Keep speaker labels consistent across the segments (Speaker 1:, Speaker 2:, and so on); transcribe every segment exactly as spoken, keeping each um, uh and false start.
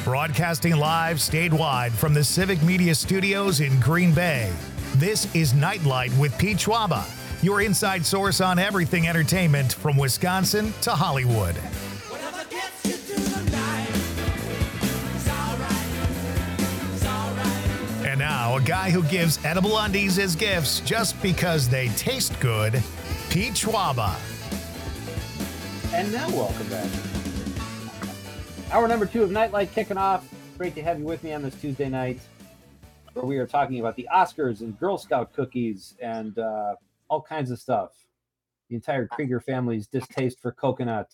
Speaker 1: Broadcasting live statewide from the Civic Media Studios in Green Bay, this is Nightlight with Pete Schwaba, your inside source on everything entertainment from Wisconsin to Hollywood. And now, a guy who gives edible undies as gifts just because they taste good, Pete Schwaba.
Speaker 2: And now, welcome back. Hour number two of Nightlight kicking off. Great to have you with me on this Tuesday night, where we are talking about the Oscars and Girl Scout cookies and uh, all kinds of stuff. The entire Krieger family's distaste for coconut.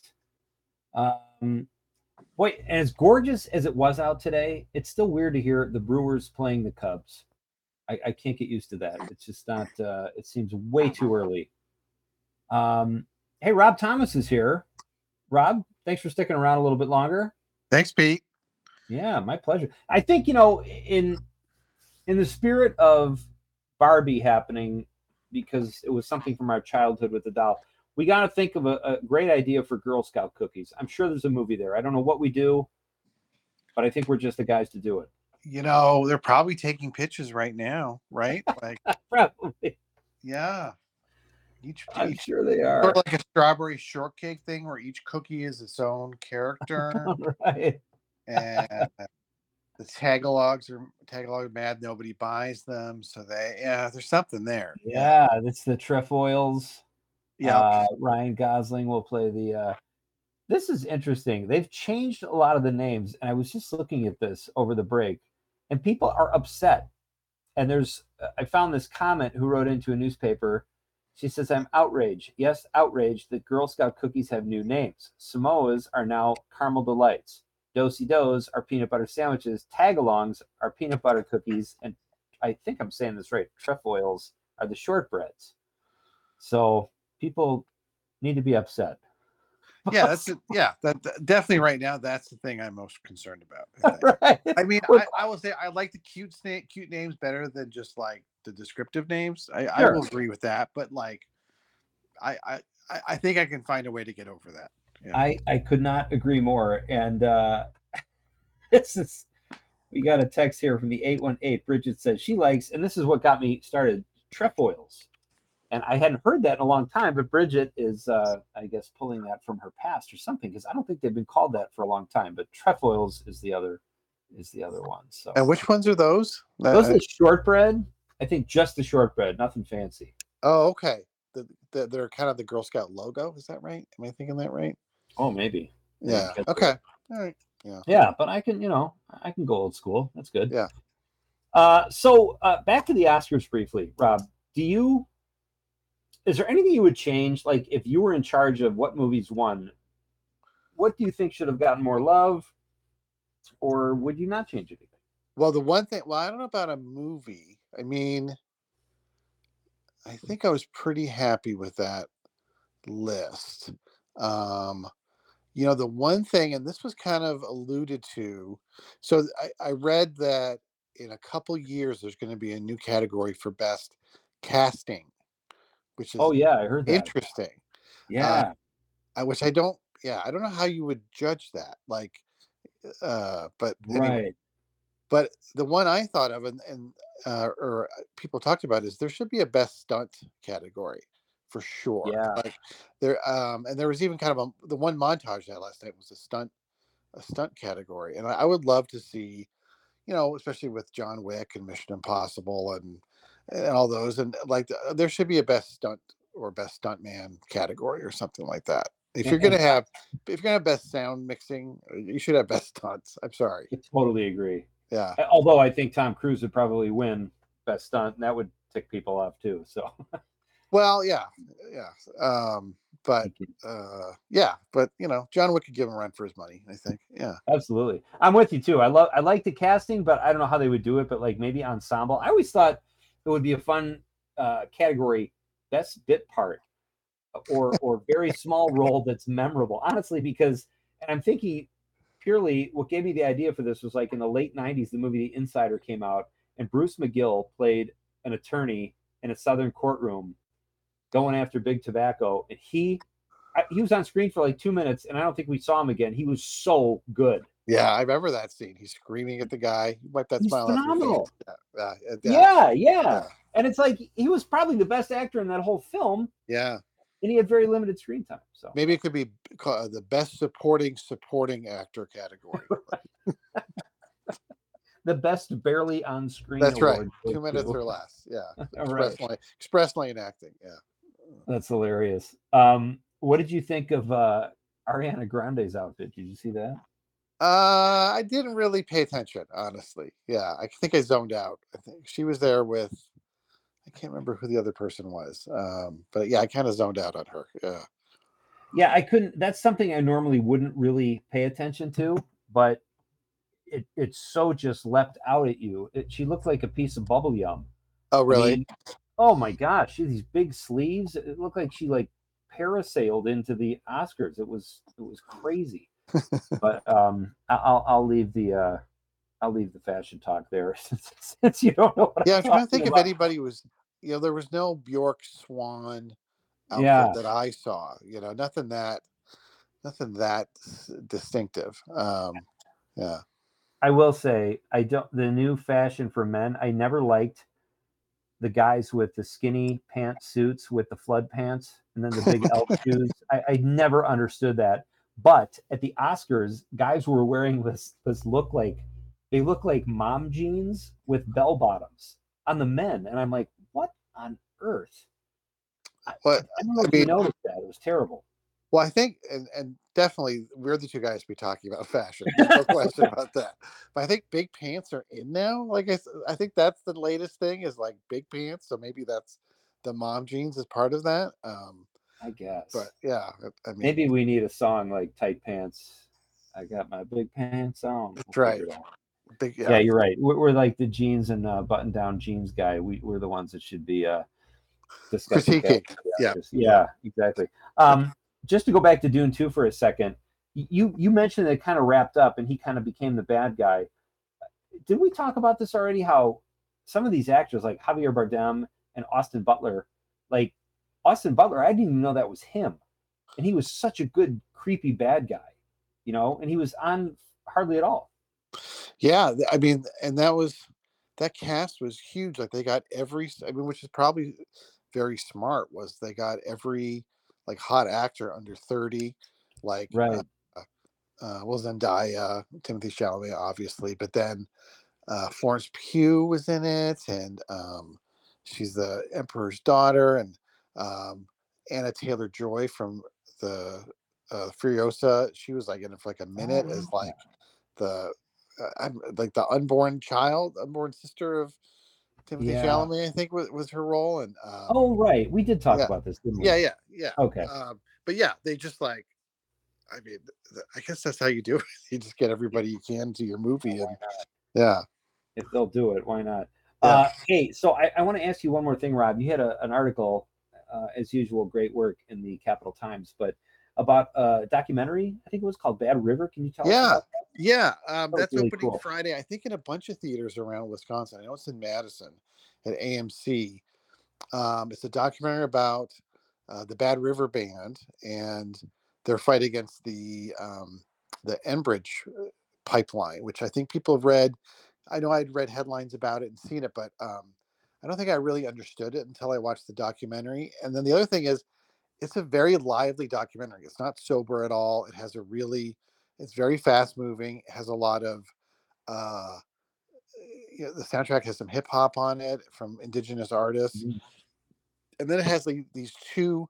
Speaker 2: Um, boy, and as gorgeous as it was out today, it's still weird to hear the Brewers playing the Cubs. I, I can't get used to that. It's just not. Uh, it seems way too early. Um, hey, Rob Thomas is here. Rob, thanks for sticking around a little bit longer.
Speaker 3: Thanks, Pete.
Speaker 2: Yeah, my pleasure. I think, you know, in in the spirit of Barbie happening, because it was something from our childhood with the doll, we got to think of a, a great idea for Girl Scout cookies. I'm sure there's a movie there. I don't know what we do, but I think we're just the guys to do it.
Speaker 3: You know, they're probably taking pictures right now, right? Like,
Speaker 2: probably.
Speaker 3: Yeah. Each,
Speaker 2: I'm
Speaker 3: each,
Speaker 2: sure they are.
Speaker 3: Sort of like a strawberry shortcake thing where each cookie is its own character.
Speaker 2: Right.
Speaker 3: And the Tagalogs are Tagalog mad nobody buys them. So they, yeah, there's something there.
Speaker 2: Yeah, yeah. It's the Trefoils.
Speaker 3: Yeah.
Speaker 2: Uh, Ryan Gosling will play the. Uh, this is interesting. They've changed a lot of the names. And I was just looking at this over the break, and people are upset. And there's, I found this comment who wrote into a newspaper. She says, I'm outraged. Yes, outraged that Girl Scout cookies have new names. Samoas are now Caramel Delights. Do-si-dos are peanut butter sandwiches. Tagalongs are peanut butter cookies. And I think I'm saying this right. Trefoils are the shortbreads. So people need to be upset.
Speaker 3: Yeah, that's it. Yeah, that, that definitely right now. That's the thing I'm most concerned about. I,
Speaker 2: right.
Speaker 3: I mean, I, I will say I like the cute cute names better than just like the descriptive names. I, sure. I will agree with that, but like, I, I I think I can find a way to get over that.
Speaker 2: Yeah. I I could not agree more. And uh, this is we got a text here from the eight one eight. Bridget says she likes, and this is what got me started, Trefoils. And I hadn't heard that in a long time, but Bridget is, uh, I guess, pulling that from her past or something, because I don't think they've been called that for a long time. But Trefoils is the other, is the other one. So.
Speaker 3: And which ones are those?
Speaker 2: Those are the shortbread. I think just the shortbread, nothing fancy.
Speaker 3: Oh, okay. The, the, they're kind of the Girl Scout logo. Is that right? Am I thinking that right?
Speaker 2: Oh, maybe.
Speaker 3: Yeah.
Speaker 2: maybe
Speaker 3: okay. All right. Yeah.
Speaker 2: Yeah, but I can, you know, I can go old school. That's good.
Speaker 3: Yeah.
Speaker 2: Uh, so uh, back to the Oscars briefly, Rob. Do you? Is there anything you would change? Like if you were in charge of what movies won, what do you think should have gotten more love, or would you not change anything?
Speaker 3: Well, the one thing, well, I don't know about a movie. I mean, I think I was pretty happy with that list. Um, you know, the one thing, and this was kind of alluded to. So I, I read that in a couple years, there's going to be a new category for best casting. Which is
Speaker 2: oh yeah, I heard that.
Speaker 3: Interesting.
Speaker 2: Yeah.
Speaker 3: Uh, which I don't, yeah, I don't know how you would judge that. Like, uh, but anyway.
Speaker 2: Right.
Speaker 3: But the one I thought of, and, and uh, or people talked about, is there should be a best stunt category for sure.
Speaker 2: Yeah.
Speaker 3: Like there, um, and there was even kind of a the one montage that last night was a stunt, a stunt category, and I, I would love to see, you know, especially with John Wick and Mission Impossible and. and all those, and like the, there should be a best stunt or best stuntman category or something like that. If you're gonna have, if you're gonna have best sound mixing, you should have best stunts. I'm sorry.
Speaker 2: I totally agree.
Speaker 3: Yeah.
Speaker 2: Although I think Tom Cruise would probably win best stunt, and that would tick people off too. So.
Speaker 3: Well, yeah, yeah, um, but uh, yeah, but you know, John Wick could give him a run for his money. I think. Yeah.
Speaker 2: Absolutely, I'm with you too. I love, I like the casting, but I don't know how they would do it. But like maybe ensemble. I always thought it would be a fun uh, category, best bit part, or or very small role that's memorable. Honestly, because and I'm thinking purely what gave me the idea for this was like in the late nineties, the movie The Insider came out, and Bruce McGill played an attorney in a Southern courtroom going after big tobacco, and he I, he was on screen for like two minutes, and I don't think we saw him again. He was so good.
Speaker 3: Yeah, I remember that scene. He's screaming at the guy. Wipe that
Speaker 2: He's
Speaker 3: smile off your face.
Speaker 2: phenomenal.
Speaker 3: Yeah, yeah, yeah,
Speaker 2: Yeah, yeah.
Speaker 3: yeah.
Speaker 2: And it's like he was probably the best actor in that whole film,
Speaker 3: yeah.
Speaker 2: and he had very limited screen time. So
Speaker 3: Maybe it could be ca- the best supporting supporting actor category.
Speaker 2: the best barely on screen.
Speaker 3: That's right.
Speaker 2: award
Speaker 3: Two
Speaker 2: goes
Speaker 3: minutes
Speaker 2: to-
Speaker 3: or less. Yeah.
Speaker 2: All right.
Speaker 3: Express lane, express lane acting. Yeah.
Speaker 2: That's hilarious. Um, what did you think of uh, Ariana Grande's outfit? Did you see that?
Speaker 3: Uh, I didn't really pay attention, honestly. Yeah, I think I zoned out. I think she was there with, I can't remember who the other person was. Um, but yeah, I kind of zoned out on her. Yeah.
Speaker 2: Yeah, I couldn't. That's something I normally wouldn't really pay attention to, but it it so just leapt out at you. It, she looked like a piece of bubble yum.
Speaker 3: Oh,
Speaker 2: I
Speaker 3: really?
Speaker 2: mean, oh my gosh, she had these big sleeves. It looked like she like parasailed into the Oscars. It was it was crazy. But um, I- I'll I'll leave the uh, I'll leave the fashion talk there since, since you don't know what
Speaker 3: yeah,
Speaker 2: I'm
Speaker 3: I'm trying to think
Speaker 2: talking
Speaker 3: if
Speaker 2: about.
Speaker 3: anybody was, you know, there was no Bjork Swan outfit
Speaker 2: Yeah.
Speaker 3: that I saw. You know, nothing that, nothing that s- distinctive. Um, yeah.
Speaker 2: I will say I don't the new fashion for men. I never liked the guys with the skinny pant suits with the flood pants and then the big elf shoes. I, I never understood that. But at the Oscars, guys were wearing this this look like they look like mom jeans with bell bottoms on the men, and I'm like, what on earth? I,
Speaker 3: But
Speaker 2: I don't know
Speaker 3: I
Speaker 2: if you
Speaker 3: mean,
Speaker 2: noticed that. It was terrible.
Speaker 3: well, I think, and, and definitely, we're the two guys to be talking about fashion. There's no question about that. But I think big pants are in now. Like I, s- I think that's the latest thing is like big pants. So maybe that's the mom jeans is part of that. Um,
Speaker 2: I guess.
Speaker 3: but yeah, I I mean,
Speaker 2: Maybe we need a song like "Tight Pants." I got my big pants on.
Speaker 3: that's
Speaker 2: We'll
Speaker 3: right.
Speaker 2: figure it out.
Speaker 3: Big,
Speaker 2: Yeah,
Speaker 3: yeah,
Speaker 2: you're right. We're, we're like the jeans and uh, button-down jeans guy. We, we're the ones that should be uh, discussing
Speaker 3: critiquing.
Speaker 2: fashion.
Speaker 3: Yeah,
Speaker 2: Yeah, exactly. Um, just to go back to Dune two for a second, you you mentioned that it kind of wrapped up and he kind of became the bad guy. Did we talk about this already? How some of these actors, like Javier Bardem and Austin Butler, like Austin Butler, I didn't even know that was him, and he was such a good creepy bad guy, you know, and he was on hardly at all.
Speaker 3: yeah. th- I mean, and that was that cast was huge. Like they got every. s- I mean, which is probably very smart. Was they got every like hot actor under thirty, like uh,
Speaker 2: Right.
Speaker 3: uh, well Zendaya, Timothy Chalamet, obviously, but then uh, Florence Pugh was in it, and um, she's the Emperor's daughter, and um, Anna Taylor Joy from the uh, Furiosa. She was like in it for like a minute
Speaker 2: Oh,
Speaker 3: as like the uh, I'm- like the unborn child, unborn sister of Timothy
Speaker 2: yeah.
Speaker 3: Chalamet. I think was, was her role, and um,
Speaker 2: Oh, right. We did talk
Speaker 3: yeah,
Speaker 2: about this, didn't we?
Speaker 3: yeah, yeah, yeah.
Speaker 2: Okay.
Speaker 3: Um, but yeah, they just like. I mean, th- I guess that's how you do it. You just get everybody you can to your movie, and yeah,
Speaker 2: If they'll do it, why not?
Speaker 3: yeah.
Speaker 2: Uh, hey, so I, I want to ask you one more thing, Rob. You had a, an article, uh, as usual, great work in the Capital Times, but about a documentary, I think it was called Bad River. Can you tell us
Speaker 3: Yeah,
Speaker 2: about that?
Speaker 3: yeah. Um,
Speaker 2: That was
Speaker 3: that's
Speaker 2: really
Speaker 3: opening
Speaker 2: cool.
Speaker 3: Friday. I think in a bunch of theaters around Wisconsin. I know it's in Madison at A M C. Um, it's a documentary about uh, the Bad River Band and their fight against the um, the Enbridge uh, pipeline, which I think people have read. I know I'd read headlines about it and seen it, but um, I don't think I really understood it until I watched the documentary. And then the other thing is, it's a very lively documentary. It's not sober at all. It has a really, it's very fast moving. It has a lot of, uh, you know, the soundtrack has some hip hop on it from indigenous artists,
Speaker 2: Mhm.
Speaker 3: and then it has like these two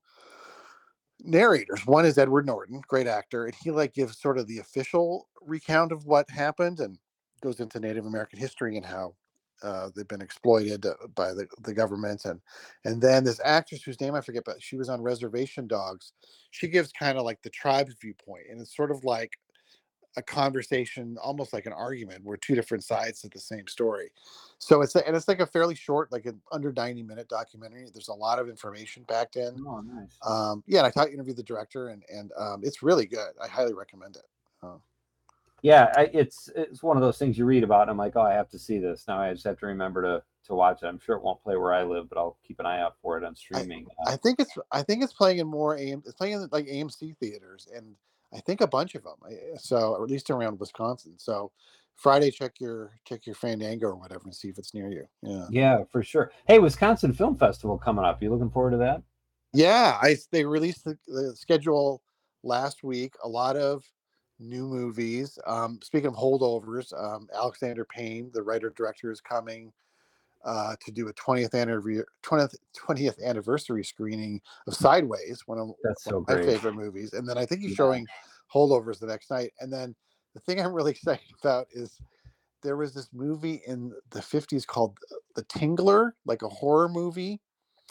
Speaker 3: narrators. One is Edward Norton, great actor, and he like gives sort of the official recount of what happened and goes into Native American history and how uh, they've been exploited uh, by the, the government. And and then this actress whose name I forget, but she was on Reservation Dogs. She gives kind of like the tribe's viewpoint, and it's sort of like a conversation, almost like an argument, where two different sides of the same story. So it's and it's like a fairly short, like an under ninety minute documentary. There's a lot of information packed in.
Speaker 2: Oh, nice.
Speaker 3: Um, yeah, and I thought you interviewed the director, and and um, it's really good. I highly recommend it. Uh,
Speaker 2: Yeah, I, it's it's one of those things you read about, and I'm like, oh, I have to see this. Now I just have to remember to to watch it. I'm sure it won't play where I live, but I'll keep an eye out for it on
Speaker 3: I,
Speaker 2: streaming.
Speaker 3: I think it's I think it's playing in more A M. It's playing in like A M C theaters, and I think a bunch of them. So, or at least around Wisconsin. So, Friday, check your check your Fandango or whatever and see if it's near you. Yeah.
Speaker 2: Yeah, for sure. Hey, Wisconsin Film Festival coming up. You looking forward to that?
Speaker 3: Yeah, I they released the, the schedule last week. A lot of new movies. Um, speaking of holdovers, um, Alexander Payne, the writer director, is coming uh, to do a twentieth anniversary twentieth, twentieth anniversary screening of Sideways, one of,
Speaker 2: That's
Speaker 3: one
Speaker 2: so
Speaker 3: of my
Speaker 2: great.
Speaker 3: favorite movies. And then I think he's
Speaker 2: Yeah.
Speaker 3: showing holdovers the next night. And then the thing I'm really excited about is there was this movie in the fifties called The Tingler, like a horror movie.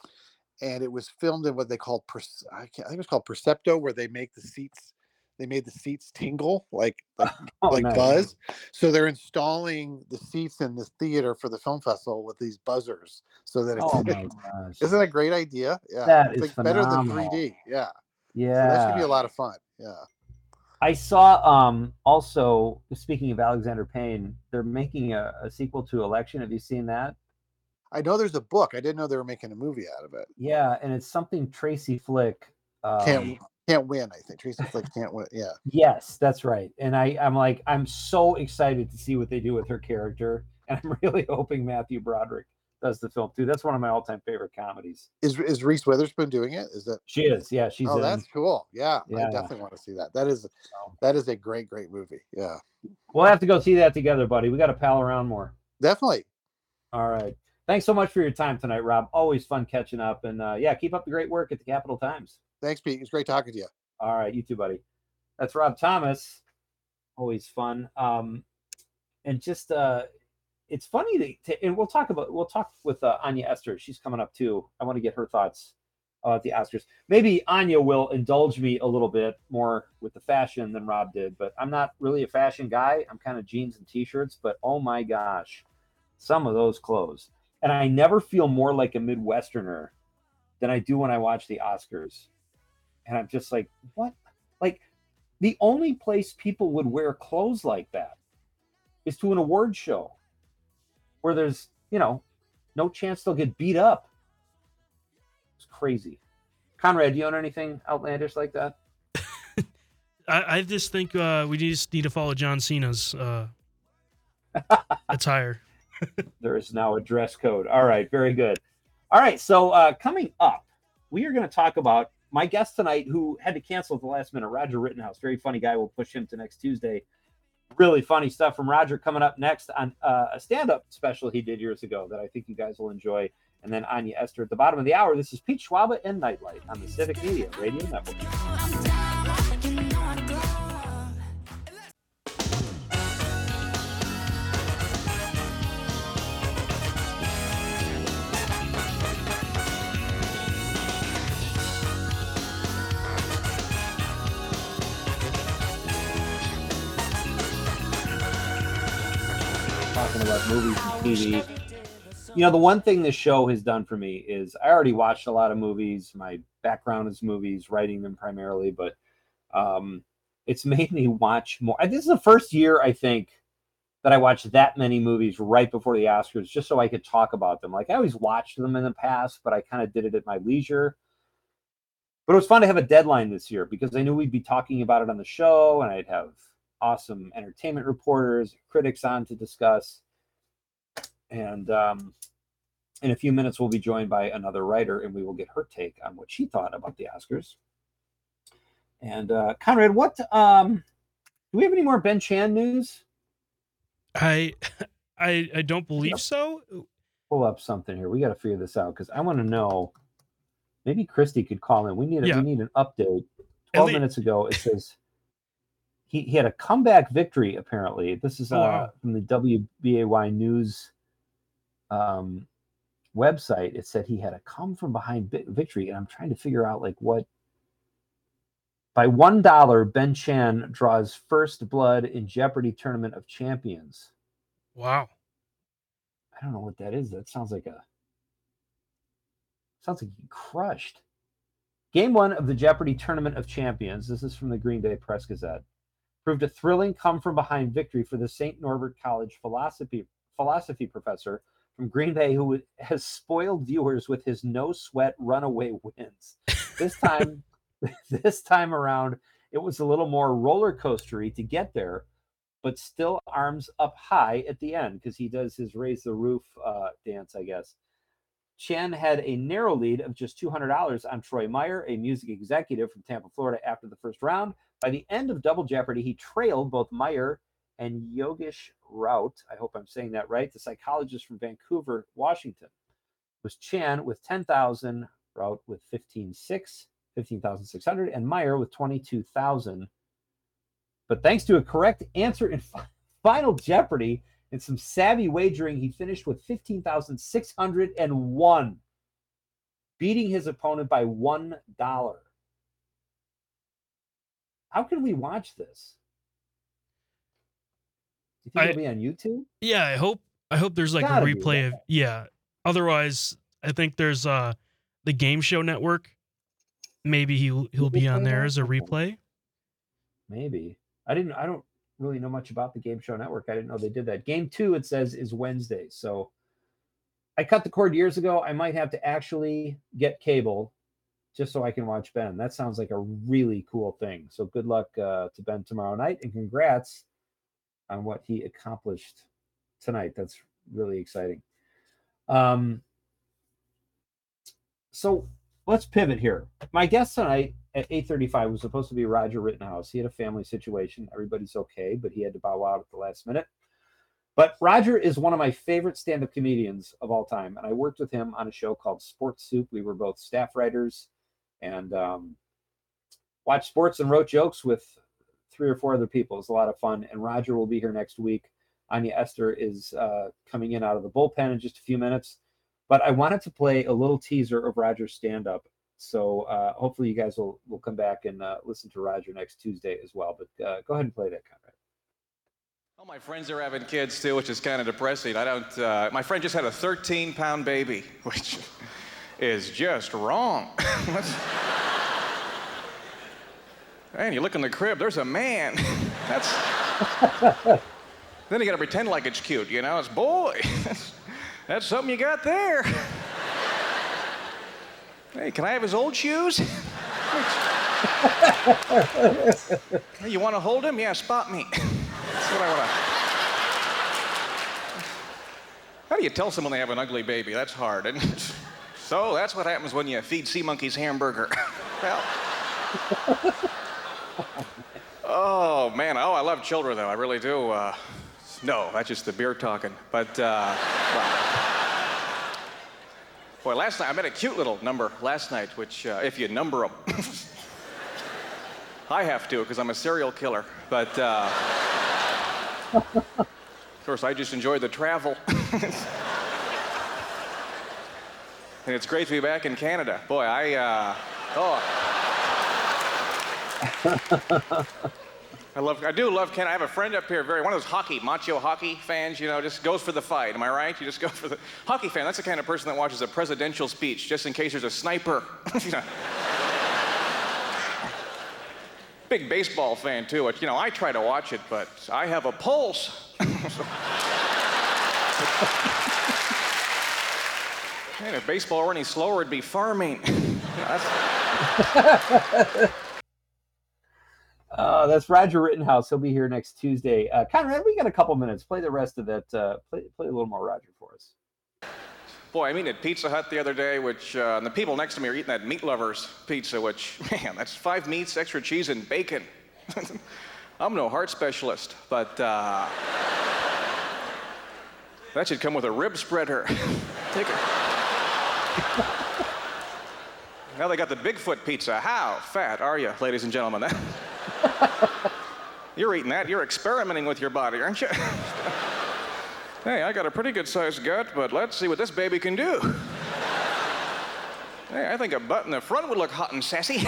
Speaker 3: And it was filmed in what they called, I, can't, I think it was called Percepto, where they make the seats, they made the seats tingle, like like,
Speaker 2: Oh,
Speaker 3: like
Speaker 2: nice.
Speaker 3: buzz. So they're installing the seats in this theater for the film festival with these buzzers, so that it's.
Speaker 2: Oh my gosh!
Speaker 3: Isn't that a great idea? Yeah,
Speaker 2: That
Speaker 3: it's
Speaker 2: is
Speaker 3: like better than
Speaker 2: phenomenal.
Speaker 3: three D. Yeah,
Speaker 2: Yeah.
Speaker 3: So that should be a lot of fun. Yeah.
Speaker 2: I saw um also, speaking of Alexander Payne, they're making a, a sequel to Election. Have you seen that?
Speaker 3: I know there's a book. I didn't know they were making a movie out of it.
Speaker 2: Yeah, and it's something Tracy Flick. Um,
Speaker 3: can't can't win. I think Tracy Flick can't win. Yeah.
Speaker 2: Yes, that's right. And I, I'm like, I'm so excited to see what they do with her character, and I'm really hoping Matthew Broderick does the film too. That's one of my all-time favorite comedies.
Speaker 3: Is is Reese Witherspoon doing it? Is that?
Speaker 2: She is. Yeah, she's.
Speaker 3: Oh,
Speaker 2: in.
Speaker 3: that's cool. Yeah,
Speaker 2: yeah,
Speaker 3: I definitely want to see that. That is that is a great, great movie. Yeah.
Speaker 2: We'll have to go see that together, buddy. We got to pal around more.
Speaker 3: Definitely.
Speaker 2: All right. Thanks so much for your time tonight, Rob. Always fun catching up. And uh, yeah, keep up the great work at the Capital Times.
Speaker 3: Thanks, Pete. It's great talking to you.
Speaker 2: All right. You too, buddy. That's Rob Thomas. Always fun. Um, and just, uh, it's funny that, and we'll talk about, we'll talk with uh, Anya Esther. She's coming up too. I want to get her thoughts uh, at the Oscars. Maybe Anya will indulge me a little bit more with the fashion than Rob did, but I'm not really a fashion guy. I'm kind of jeans and t-shirts, but oh my gosh, some of those clothes. And I never feel more like a Midwesterner than I do when I watch the Oscars. And I'm just like, what? Like, the only place people would wear clothes like that is to an award show where there's, you know, no chance they'll get beat up. It's crazy. Conrad, do you own anything outlandish like that?
Speaker 4: I, I just think uh, we just need to follow John Cena's uh, attire.
Speaker 2: There is now a dress code. All right, very good. All right, so uh, coming up, we are going to talk about my guest tonight who had to cancel at the last minute, Roger Rittenhouse. Very funny guy. We'll push him to next Tuesday. Really funny stuff from Roger coming up next on uh, a stand-up special he did years ago that I think you guys will enjoy. And then Anya Esther at the bottom of the hour. This is Pete Schwaba and Nightlight on the Civic Media Radio Network. Talking about movies and T V. You know, the one thing this show has done for me is I already watched a lot of movies. My background is movies, writing them primarily, but um, it's made me watch more. This is the first year, I think, that I watched that many movies right before the Oscars, just so I could talk about them. Like, I always watched them in the past, but I kind of did it at my leisure. But it was fun to have a deadline this year because I knew we'd be talking about it on the show, and I'd have awesome entertainment reporters, critics on to discuss. And um, in a few minutes, we'll be joined by another writer, and we will get her take on what she thought about the Oscars. And uh, Conrad, what um, do we have any more Ben Chan news?
Speaker 4: I, I, I don't believe so.
Speaker 2: Pull up something here. We got to figure this out because I want to know. Maybe Christy could call in. We need a,
Speaker 4: Yeah.
Speaker 2: we need an update. Twelve
Speaker 4: least-
Speaker 2: minutes ago, it says he, he had a comeback victory. Apparently, this is uh,
Speaker 4: Oh, wow.
Speaker 2: from the W B A Y News um, website. It said he had a come from behind vi- victory, and I'm trying to figure out like what. By one dollar, Ben Chan draws first blood in Jeopardy Tournament of Champions.
Speaker 4: Wow.
Speaker 2: I don't know what that is. That sounds like a sounds like he crushed. Game one of the Jeopardy Tournament of Champions, this is from the Green Bay Press Gazette, proved a thrilling come from behind victory for the Saint Norbert College philosophy philosophy professor from Green Bay, who has spoiled viewers with his no-sweat runaway wins. This time, this time around, it was a little more roller coastery to get there, but still arms up high at the end because he does his raise the roof uh, dance, I guess. Chen had a narrow lead of just two hundred dollars on Troy Meyer, a music executive from Tampa, Florida, after the first round. By the end of Double Jeopardy, he trailed both Meyer and Yogesh Raut, I hope I'm saying that right, the psychologist from Vancouver, Washington. It was Chen with ten thousand, Raut with fifteen thousand six hundred, and Meyer with twenty-two thousand. But thanks to a correct answer in Final Jeopardy and some savvy wagering, he finished with fifteen thousand six hundred one, beating his opponent by one dollar. How can we watch this? Do you think
Speaker 4: I,
Speaker 2: it'll be on YouTube?
Speaker 4: Yeah, I hope I hope there's like
Speaker 2: Gotta
Speaker 4: a
Speaker 2: be,
Speaker 4: replay of yeah. Otherwise, I think there's uh the Game Show Network. Maybe he'll he'll be on there as a replay.
Speaker 2: Maybe. I didn't I don't really know much about the Game Show Network. I didn't know they did that. Game two, it says, is Wednesday. So I cut the cord years ago. I might have to actually get cable just so I can watch Ben. That sounds like a really cool thing. So good luck uh, to Ben tomorrow night, and congrats on what he accomplished tonight. That's really exciting. Um, so let's pivot here. My guest tonight at eight thirty-five was supposed to be Roger Rittenhouse. He had a family situation. Everybody's okay, but he had to bow out at the last minute. But Roger is one of my favorite stand-up comedians of all time, and I worked with him on a show called Sports Soup. We were both staff writers and um, watched sports and wrote jokes with three or four other people. It was a lot of fun, and Roger will be here next week. Anya Esther is uh, coming in out of the bullpen in just a few minutes. But I wanted to play a little teaser of Roger's stand-up. So uh, hopefully you guys will, will come back and uh, listen to Roger next Tuesday as well. But uh, go ahead and play that, Conrad.
Speaker 5: All my friends are having kids too, which is kind of depressing. I don't. Uh, my friend just had a thirteen pound baby, which is just wrong. Man, you look in the crib, there's a man. That's. Then you got to pretend like it's cute, you know? It's boy. That's, that's something you got there. Hey, can I have his old shoes? Hey, you want to hold him? Yeah, spot me. That's what I want to. How do you tell someone they have an ugly baby? That's hard. And so that's what happens when you feed sea monkeys hamburger. Well. Oh, man. Oh, I love children, though. I really do. Uh, no, that's just the beer talking. But, uh, well. Boy, last night, I met a cute little number last night, which, uh, if you number them, I have to, because I'm a serial killer. But, uh, of course, I just enjoy the travel. And it's great to be back in Canada. Boy, I, uh, oh. I love, I do love Canada. I have a friend up here, very one of those hockey, macho hockey fans, you know, just goes for the fight. Am I right? You just go for the hockey fan. That's the kind of person that watches a presidential speech just in case there's a sniper. You know. Big baseball fan too. Which, you know, I try to watch it, but I have a pulse. Man, if baseball were any slower, it'd be farming. You know, that's...
Speaker 2: Uh, that's Roger Rittenhouse. He'll be here next Tuesday. Uh, Conrad, we got a couple minutes. Play the rest of that. Uh, play, play a little more Roger for us.
Speaker 5: Boy, I mean, at Pizza Hut the other day, which, uh, and the people next to me are eating that Meat Lovers pizza, which, man, that's five meats, extra cheese, and bacon. I'm no heart specialist, but uh, that should come with a rib spreader. Take it. Now they got the Bigfoot pizza. How fat are you, ladies and gentlemen? You're eating that. You're experimenting with your body, aren't you? Hey, I got a pretty good sized gut, but let's see what this baby can do. Hey, I think a butt in the front would look hot and sassy.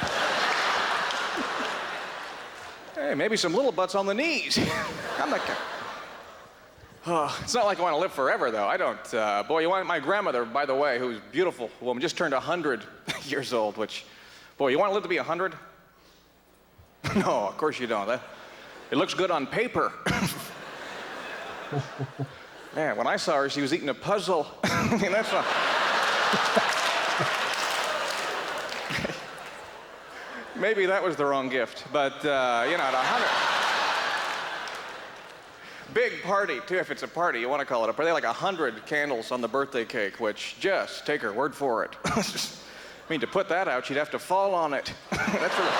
Speaker 5: Hey, maybe some little butts on the knees. I'm like, oh, it's not like I want to live forever, though. I don't. Uh, boy, you want my grandmother, by the way, who's a beautiful woman, just turned one hundred years old, which, boy, you want to live to be one hundred? No, of course you don't. That, it looks good on paper. Man, when I saw her, she was eating a puzzle. I mean, that's not... Maybe that was the wrong gift, but, uh, you know, at a hundred... Big party, too, if it's a party, you want to call it a party. Like a hundred candles on the birthday cake, which, just take her word for it. I mean, to put that out, she'd have to fall on it. That's really...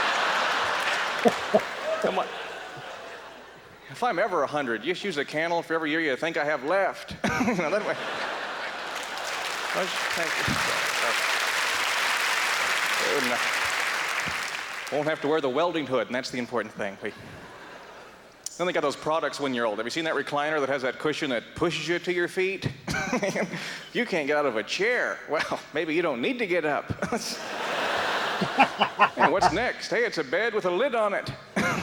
Speaker 5: Come on. If I'm ever a hundred, just use a candle for every year you think I have left. You know, that way. Thank you. Won't have to wear the welding hood, and that's the important thing. Then they got those products when you're old. Have you seen that recliner that has that cushion that pushes you to your feet? You can't get out of a chair. Well, maybe you don't need to get up. And what's next? Hey, it's a bed with a lid on it.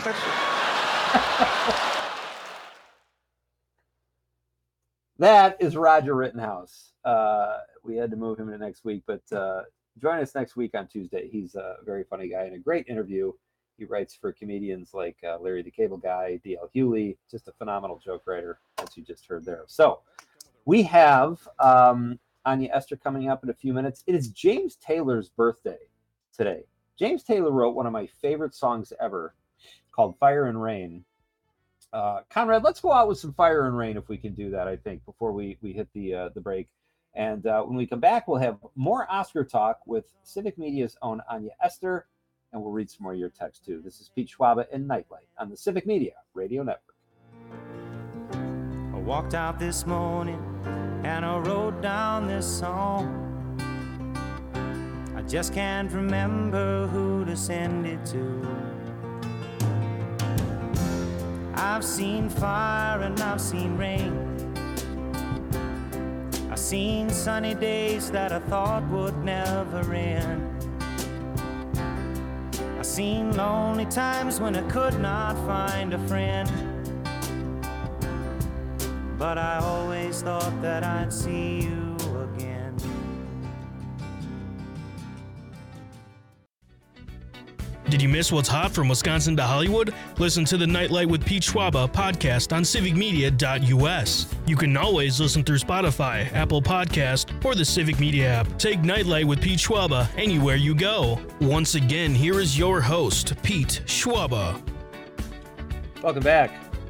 Speaker 2: That is Roger Rittenhouse. Uh, we had to move him to next week, but uh, join us next week on Tuesday. He's a very funny guy and a great interview. He writes for comedians like uh, Larry the Cable Guy, D L Hewley, just a phenomenal joke writer, as you just heard there. So we have um, Anya Esther coming up in a few minutes. It is James Taylor's birthday today. James Taylor wrote one of my favorite songs ever called Fire and Rain. Uh, Conrad, let's go out with some Fire and Rain if we can do that, I think, before we, we hit the uh, the break. And uh, when we come back, we'll have more Oscar talk with Civic Media's own Anya Esther, and we'll read some more of your text, too. This is Pete Schwaba in Nightlight on the Civic Media Radio Network.
Speaker 6: I walked out this morning and I wrote down this song. I just can't remember who to send it to. I've seen fire and I've seen rain. I've seen sunny days that I thought would never end. I've seen lonely times when I could not find a friend. But I always thought that I'd see you again.
Speaker 4: Did you miss what's hot from Wisconsin to Hollywood? Listen to the Nightlight with Pete Schwaba podcast on civic media dot U S. You can always listen through Spotify, Apple Podcast, or the Civic Media app. Take Nightlight with Pete Schwaba anywhere you go. Once again, here is your host, Pete Schwaba.
Speaker 2: Welcome back.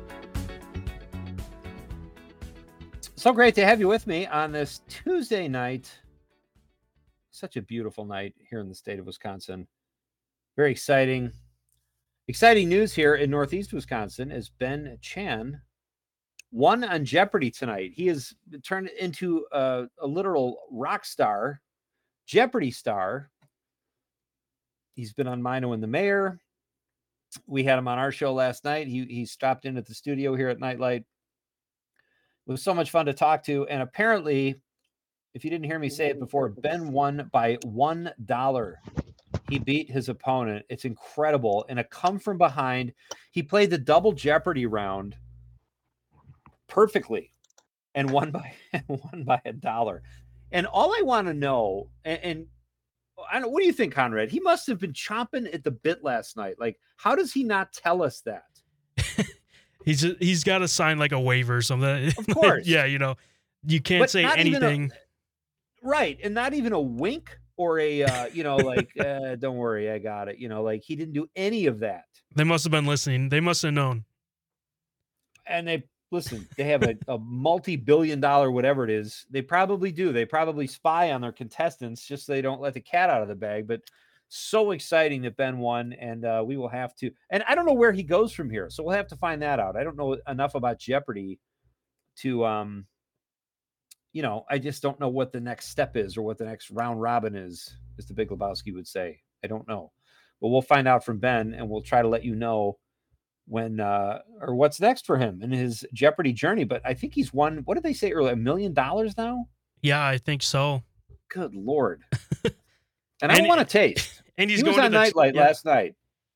Speaker 2: So great to have you with me on this Tuesday night. Such a beautiful night here in the state of Wisconsin. Very exciting. Exciting news here in Northeast Wisconsin as Ben Chan won on Jeopardy tonight. He has turned into a, a literal rock star, Jeopardy star. He's been on Mino and the Mayor. We had him on our show last night. He, he stopped in at the studio here at Nightlight. It was so much fun to talk to. And apparently, if you didn't hear me say it before, Ben won by one dollar. He beat his opponent. It's incredible. And a come from behind. He played the double Jeopardy round perfectly and won by won by a dollar. And all I want to know, and, and I don't, what do you think, Conrad? He must have been chomping at the bit last night. Like, how does he not tell us that?
Speaker 4: he's he's got to sign like a waiver or something.
Speaker 2: Of course.
Speaker 4: Yeah, you know, you can't
Speaker 2: But
Speaker 4: say
Speaker 2: not even
Speaker 4: anything.
Speaker 2: a- right. And not even a wink or a, uh, you know, like, uh, don't worry, I got it. You know, like he didn't do any of that.
Speaker 4: They must have been listening. They must have known.
Speaker 2: And they, listen, they have a, a multi-billion dollar, whatever it is. They probably do. They probably spy on their contestants just so they don't let the cat out of the bag. But so exciting that Ben won, and uh, we will have to. And I don't know where he goes from here, so we'll have to find that out. I don't know enough about Jeopardy to, um, you know, I just don't know what the next step is or what the next round robin is, as the Big Lebowski would say. I don't know. But we'll find out from Ben, and we'll try to let you know when uh, or what's next for him in his Jeopardy journey. But I think he's won, what did they say earlier, a million dollars now?
Speaker 4: Yeah, I think so.
Speaker 2: Good Lord. And I
Speaker 4: And-
Speaker 2: want to taste.
Speaker 4: And he's
Speaker 2: He was
Speaker 4: going
Speaker 2: on
Speaker 4: to the
Speaker 2: Nightlight
Speaker 4: yeah.
Speaker 2: last night.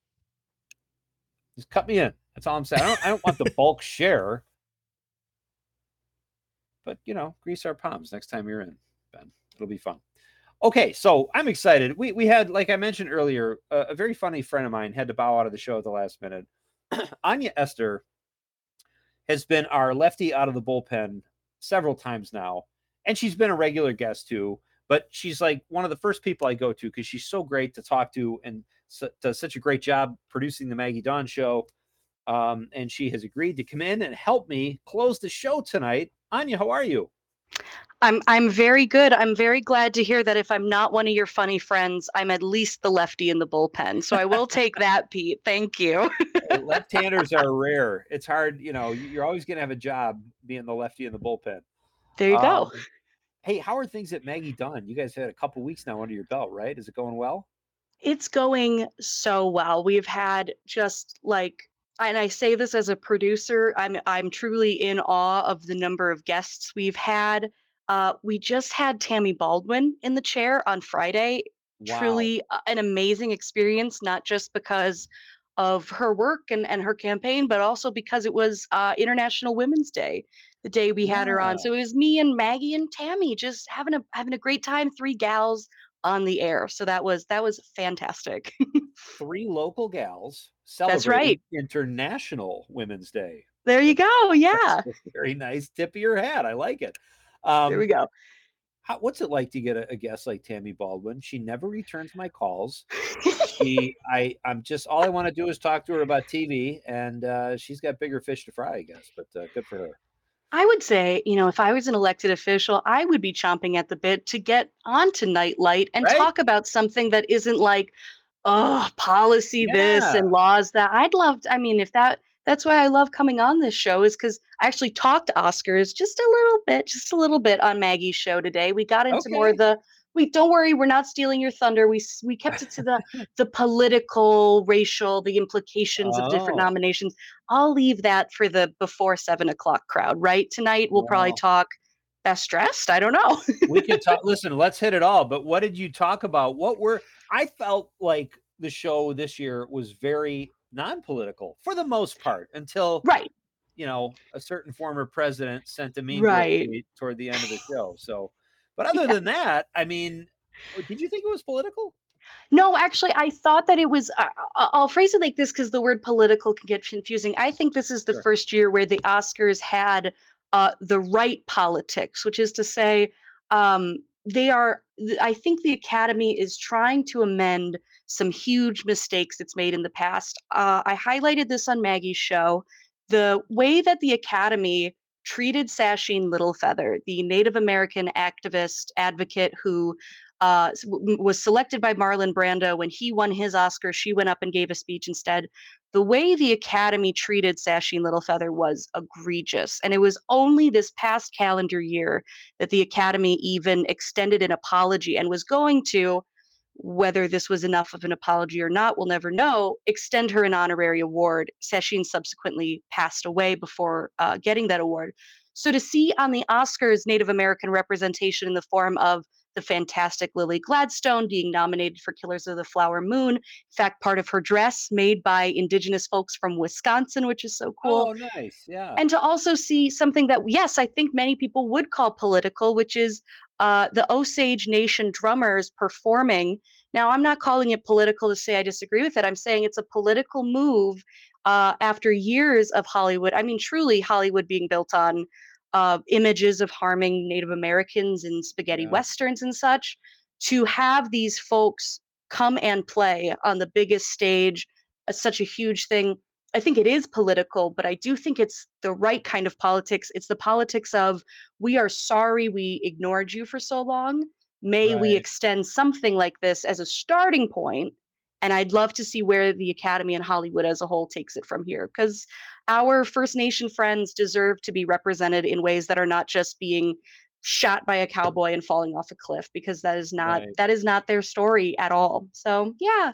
Speaker 2: Just cut me in. That's all I'm saying. I don't, I don't want the bulk share. But, you know, grease our palms next time you're in, Ben. It'll be fun. Okay, so I'm excited. We we had, like I mentioned earlier, a, a very funny friend of mine had to bow out of the show at the last minute. Anya Esther has been our lefty out of the bullpen several times now, and she's been a regular guest too. But she's like one of the first people I go to because she's so great to talk to and so, does such a great job producing the Maggie Dawn Show. Um, and she has agreed to come in and help me close the show tonight. Anya, how are you?
Speaker 7: I'm I'm very good. I'm very glad to hear that if I'm not one of your funny friends, I'm at least the lefty in the bullpen. So I will take that, Pete. Thank you.
Speaker 2: Left-handers are rare. It's hard, you know, you're always going to have a job being the lefty in the bullpen.
Speaker 7: There you
Speaker 2: um,
Speaker 7: go.
Speaker 2: Hey, how are things at Maggie Dawn? You guys had a couple weeks now under your belt, right? Is it going well?
Speaker 7: It's going so well. We've had just like, and I say this as a producer, I'm I'm truly in awe of the number of guests we've had. Uh, we just had Tammy Baldwin in the chair on Friday.
Speaker 2: Wow.
Speaker 7: Truly uh, an amazing experience, not just because of her work and, and her campaign, but also because it was uh, International Women's Day, the day we had her on.
Speaker 2: Yeah.
Speaker 7: So it was me and Maggie and Tammy just having a having a great time, three gals on the air. So that was that was fantastic.
Speaker 2: Three local gals
Speaker 7: That's
Speaker 2: celebrating
Speaker 7: right.
Speaker 2: International Women's Day.
Speaker 7: There you go. Yeah.
Speaker 2: That's a very nice tip of your hat. I like it.
Speaker 7: There we
Speaker 2: Um,
Speaker 7: go.
Speaker 2: how, what's it like to get a, a guest like Tammy Baldwin? She never returns my calls. She, I, I'm just all I want to do is talk to her about T V, and uh, she's got bigger fish to fry, I guess. But uh, good for her.
Speaker 7: I would say, you know, if I was an elected official, I would be chomping at the bit to get onto Nightlight and
Speaker 2: Right?
Speaker 7: talk about something that isn't like, oh, policy this
Speaker 2: Yeah.
Speaker 7: and laws that. I'd love, I mean, if that, that's why I love coming on this show is because I actually talked Oscars just a little bit, just a little bit on Maggie's show today. We got into more
Speaker 2: Okay.
Speaker 7: of the, we don't worry, we're not stealing your thunder. We s- we kept it to the the political, racial, the implications of different
Speaker 2: Oh,
Speaker 7: nominations. I'll leave that for the before seven o'clock crowd, right? Tonight we'll probably
Speaker 2: wow.
Speaker 7: talk best dressed. I don't know.
Speaker 2: We can talk. Listen, let's hit it all. But what did you talk about? What were I felt like the show this year was very non-political for the most part until
Speaker 7: Right,
Speaker 2: you know a certain former president sent a meme to a
Speaker 7: right.
Speaker 2: tweet toward the end of the show. So, but other
Speaker 7: Yeah.
Speaker 2: than that, I mean, did you think it was political?
Speaker 7: No, actually, I thought that it was. Uh, I- I'll phrase it like this because the word political can get confusing. I think this is the
Speaker 2: Sure.
Speaker 7: first year where the Oscars had uh, the right politics, which is to say, um, they are. th- I think the Academy is trying to amend some huge mistakes it's made in the past. Uh, I highlighted this on Maggie's show. The way that the Academy treated Sasheen Littlefeather, the Native American activist advocate who uh, s- w- was selected by Marlon Brando. When he won his Oscar, she went up and gave a speech instead. The way the Academy treated Sasheen Littlefeather was egregious. And it was only this past calendar year that the Academy even extended an apology and was going to, whether this was enough of an apology or not, we'll never know, extend her an honorary award. Sasheen subsequently passed away before uh, getting that award. So to see on the Oscars Native American representation in the form of the fantastic Lily Gladstone being nominated for Killers of the Flower Moon, in fact, part of her dress made by Indigenous folks from Wisconsin, which is so cool.
Speaker 2: Oh, nice. Yeah.
Speaker 7: And to also see something that, yes, I think many people would call political, which is uh, the Osage Nation drummers performing. Now, I'm not calling it political to say I disagree with it. I'm saying it's a political move uh, after years of Hollywood. I mean, truly, Hollywood being built on uh, images of harming Native Americans in spaghetti
Speaker 2: Yeah.
Speaker 7: westerns and such. To have these folks come and play on the biggest stage, uh, such a huge thing. I think it is political, but I do think it's the right kind of politics. It's the politics of we are sorry we ignored you for so long. May we
Speaker 2: Right.
Speaker 7: extend something like this as a starting point? And I'd love to see where the Academy and Hollywood as a whole takes it from here, because our First Nation friends deserve to be represented in ways that are not just being shot by a cowboy and falling off a cliff, because that is not
Speaker 2: Right.
Speaker 7: that is not their story at all. So yeah.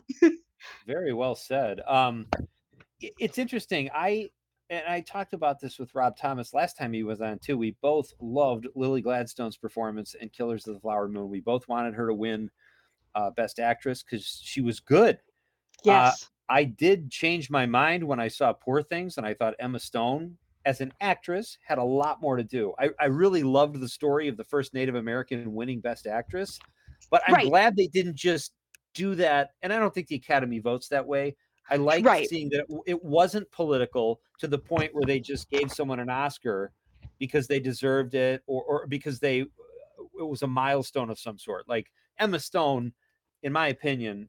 Speaker 2: Very well said. Um, i- it's interesting. I and I talked about this with Rob Thomas last time he was on too. We both loved Lily Gladstone's performance in Killers of the Flower Moon. We both wanted her to win uh, Best Actress because she was good. Uh,
Speaker 7: Yes.
Speaker 2: I did change my mind when I saw Poor Things, and I thought Emma Stone, as an actress, had a lot more to do. I, I really loved the story of the first Native American winning Best Actress, but I'm
Speaker 7: Right.
Speaker 2: glad they didn't just do that. And I don't think the Academy votes that way. I liked
Speaker 7: Right.
Speaker 2: seeing that it, it wasn't political to the point where they just gave someone an Oscar because they deserved it, or or because they it was a milestone of some sort. Like Emma Stone, in my opinion,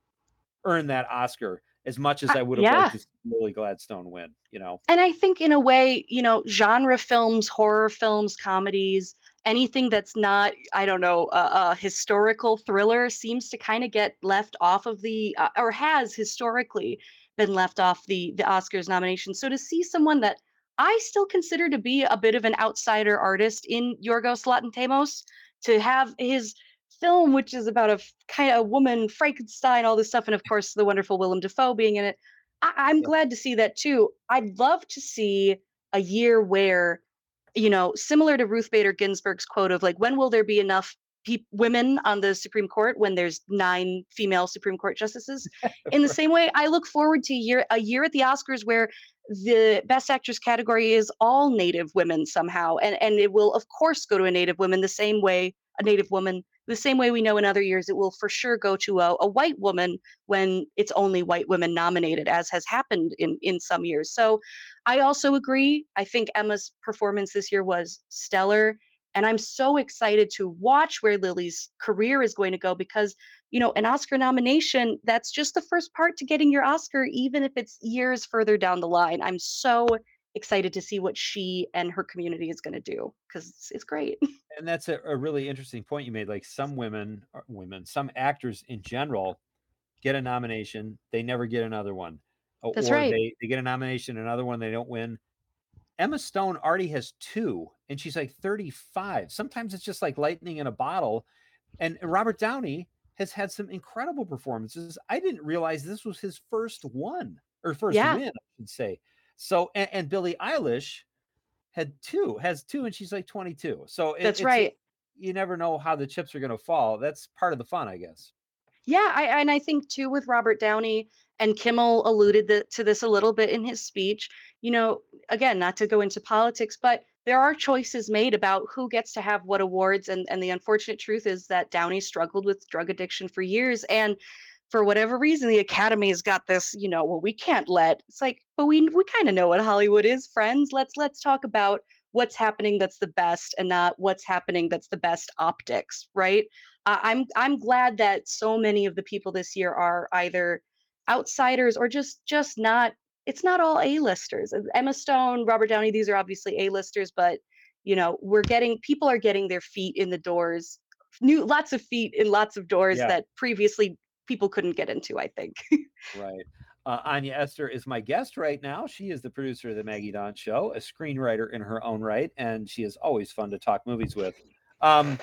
Speaker 2: earned that Oscar as much as
Speaker 7: Uh,
Speaker 2: I would have
Speaker 7: yeah.
Speaker 2: liked to see Lily Gladstone win, you know.
Speaker 7: And I think in a way, you know, genre films, horror films, comedies, anything that's not, I don't know, a, a historical thriller seems to kind of get left off of the, uh, or has historically been left off the the Oscars nomination. So to see someone that I still consider to be a bit of an outsider artist in Yorgos Lanthimos, to have his film, which is about a kind of woman, Frankenstein, all this stuff, and of course the wonderful Willem Dafoe being in it. I- I'm
Speaker 2: Yeah.
Speaker 7: glad to see that too. I'd love to see a year where, you know, similar to Ruth Bader Ginsburg's quote of like, when will there be enough peop women on the Supreme Court when there's nine female Supreme Court justices? In the same way, I look forward to year a year at the Oscars where the Best Actress category is all Native women somehow, and and it will of course go to a Native woman the same way a Native woman the same way we know in other years it will for sure go to a, a white woman when it's only white women nominated, as has happened in in some years. So I also agree. I think Emma's performance this year was stellar. And I'm so excited to watch where Lily's career is going to go because, you know, an Oscar nomination, that's just the first part to getting your Oscar, even if it's years further down the line. I'm so excited to see what she and her community is going to do because it's, it's great.
Speaker 2: And that's a, a really interesting point you made. Like some women, or women, some actors in general get a nomination, they never get another one, O-
Speaker 7: That's
Speaker 2: or
Speaker 7: right.
Speaker 2: they they get a nomination, another one they don't win. Emma Stone already has two, and she's like thirty-five. Sometimes it's just like lightning in a bottle. And Robert Downey has had some incredible performances. I didn't realize this was his first one or first
Speaker 7: Yeah.
Speaker 2: win, I should say. So, and, and Billie Eilish had two, has two, and she's like twenty-two. So it,
Speaker 7: That's
Speaker 2: it's
Speaker 7: right.
Speaker 2: you never know how the chips are going to fall. That's part of the fun, I guess.
Speaker 7: Yeah, I and I think too with Robert Downey, and Kimmel alluded th- to this a little bit in his speech. You know, again, not to go into politics, but there are choices made about who gets to have what awards, and and the unfortunate truth is that Downey struggled with drug addiction for years, and for whatever reason, the Academy's got this. You know, well, we can't let. It's like, but we we kind of know what Hollywood is, friends. Let's let's talk about what's happening that's the best, and not what's happening that's the best optics, right? I- I'm I'm glad that so many of the people this year are either outsiders or just just not. It's not all A-listers. Uh, Emma Stone, Robert Downey, these are obviously A-listers, but you know, we're getting people are getting their feet in the doors, new lots of feet in lots of doors
Speaker 2: Yeah.
Speaker 7: that previously people couldn't get into, I think.
Speaker 2: Right. Uh, Anya Esther is my guest right now. She is the producer of the Maggie Don Show, a screenwriter in her own right, and she is always fun to talk movies with. Um,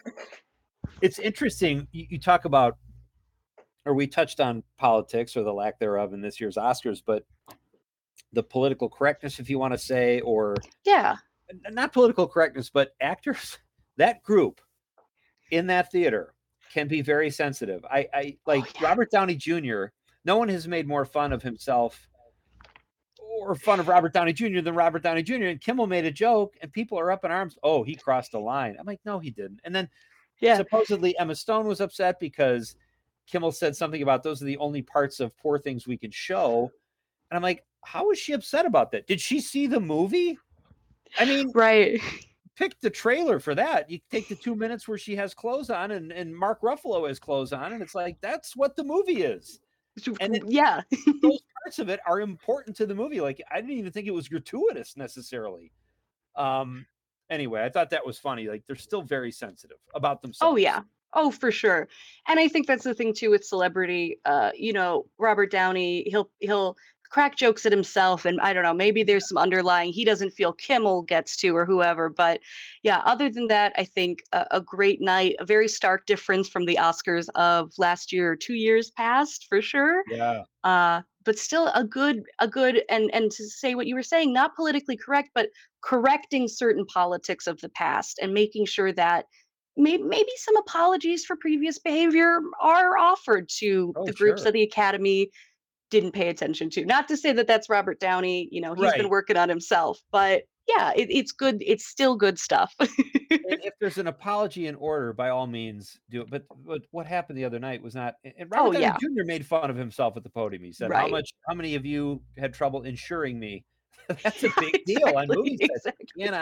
Speaker 2: it's interesting. You, you talk about, or we touched on politics or the lack thereof in this year's Oscars, but the political correctness, if you want to say, or
Speaker 7: Yeah.
Speaker 2: n- not political correctness, but actors, that group in that theater can be very sensitive. I, I like
Speaker 7: yeah.
Speaker 2: Robert Downey Junior No one has made more fun of himself or fun of Robert Downey Junior than Robert Downey Junior And Kimmel made a joke, and people are up in arms. Oh, he crossed the line. I'm like, no, he didn't. And then
Speaker 7: Yeah.
Speaker 2: supposedly Emma Stone was upset because Kimmel said something about those are the only parts of Poor Things we can show. And I'm like, how was she upset about that? Did she see the movie? I mean,
Speaker 7: Right.
Speaker 2: pick the trailer for that. You take the two minutes where she has clothes on and, and Mark Ruffalo has clothes on, and it's like, that's what the movie is. And it,
Speaker 7: Yeah.
Speaker 2: those parts of it are important to the movie. Like, I didn't even think it was gratuitous necessarily. Um, anyway, I thought that was funny. Like, they're still very sensitive about themselves.
Speaker 7: Oh yeah. Oh, for sure. And I think that's the thing too with celebrity. Uh, you know, Robert Downey, he'll he'll crack jokes at himself, and I don't know, maybe there's some underlying he doesn't feel Kimmel gets to or whoever. But yeah, other than that, I think a, a great night, a very stark difference from the Oscars of last year or two years past, for sure.
Speaker 2: Yeah.
Speaker 7: Uh, but still a good a good and and to say what you were saying, not politically correct, but correcting certain politics of the past and making sure that maybe maybe some apologies for previous behavior are offered to
Speaker 2: Oh,
Speaker 7: the groups
Speaker 2: sure.
Speaker 7: that the Academy didn't pay attention to. Not to say that that's Robert Downey, you know, he's been
Speaker 2: Right.
Speaker 7: working on himself, but yeah, it, it's good. It's still good stuff.
Speaker 2: And if there's an apology in order, by all means do it. But, but what happened the other night was not. And Robert
Speaker 7: Oh
Speaker 2: Downey
Speaker 7: yeah,
Speaker 2: Junior made fun of himself at the podium. He said, "How
Speaker 7: right.
Speaker 2: much? How many of you had trouble insuring me?" That's a big deal on
Speaker 7: Exactly.
Speaker 2: movie sets.
Speaker 7: Exactly.
Speaker 2: You cannot